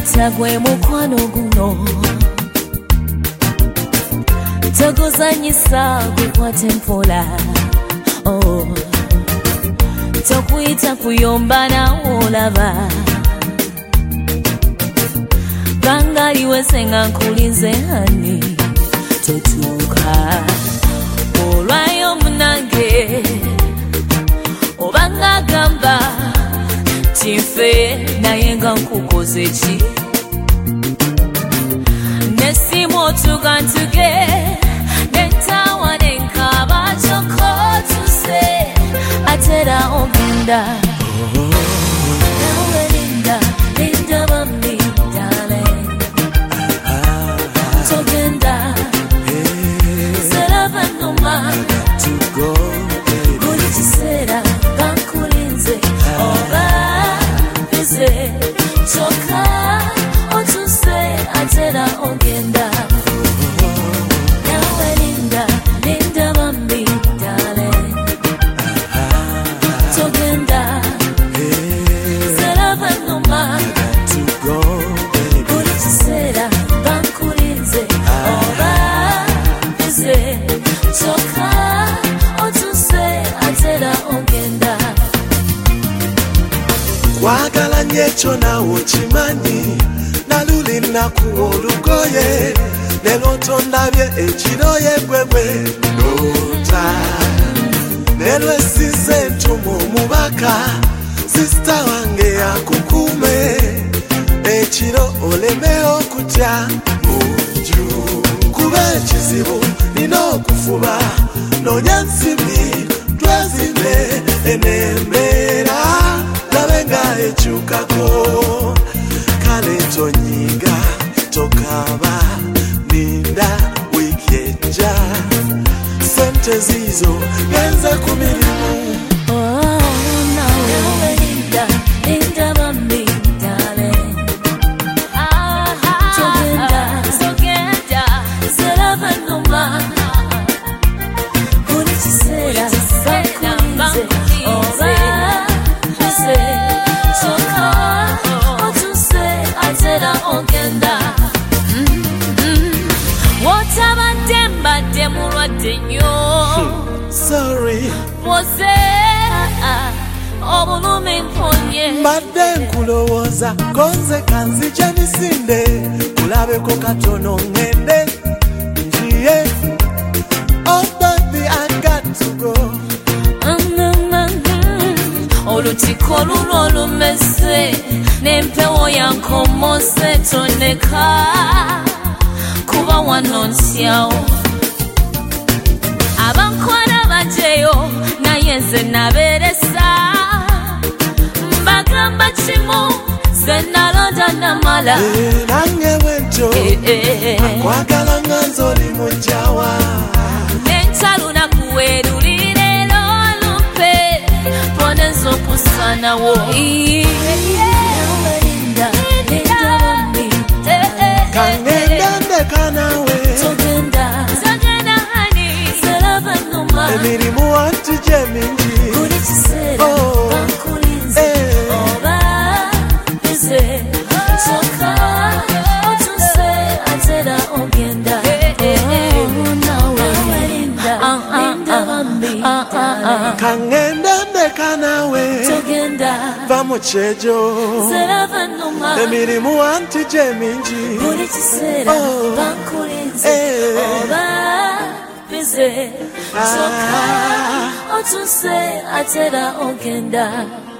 Leta gwe mukwano guno toguzanyisa gukwate mpola tokuyita kuyomba nawo olaba bangaliwe senga nkulinze hani totuuka olwayo munange obanga gamba tinfe naye nga nkukoze ki nesimu otuga ntuge nentawa nenkaba kyokko tuse atera ogenda nawe linda linda bambi darling togenda seraba noma buli kiseera bankulinze oba bize kyokka otuse atera ogenda nawe linda linda bambi darling togenda seraba noma buli kiseera bankulinze oba bize kyokka otuse atera ogenda kwagala nnyo ekyo naawe okimanyi naluli nakuwa olugoye ne lwotondabye ekiro yegwegwe loota ne lwesize entumu omubaka sisita wange yakukuume ekiro oleme okutya munju kuba ekizibu nina okufuba noonya nsimbi twezime enembeera labe nga ekyukako kale tonyiga tokaba ninda wiiki ejja sente zizo genze ku mirimu nawe linda linda bambi darling togenda seraba noma buli kiseera bankulinze oba bize kyokka otuse atera ogenda wotabadde mbadde mulwadde nnyo sorry bwose obulumi mponye mbadde nkulowooza konze kanzija misinde kulabeko katono ngende njiye oh baby I got to go olutiko luno olumese n'empewo yankomose toneka kuba wano ntyawo abankwala bajeyo naye nze nabeeresa mbagamba kimu ze nalonda namala nange bwentyo akwagala nga nze oli mujjawa nenkyaluna kuwerulire lolumpe ponenza okusanawo kangenda ndeka nawe togenda hani seraba noma emirimu wantu gye mingi buli kiseera bankulinze oba bize kyokka otuse atera ogenda nawe linda bambi kangenda ndeka nawe togenda va mu kyejo seraba noma emirimu wantu gye mingi buli kiseera bankulinze oba bize kyokka otuse atera ogenda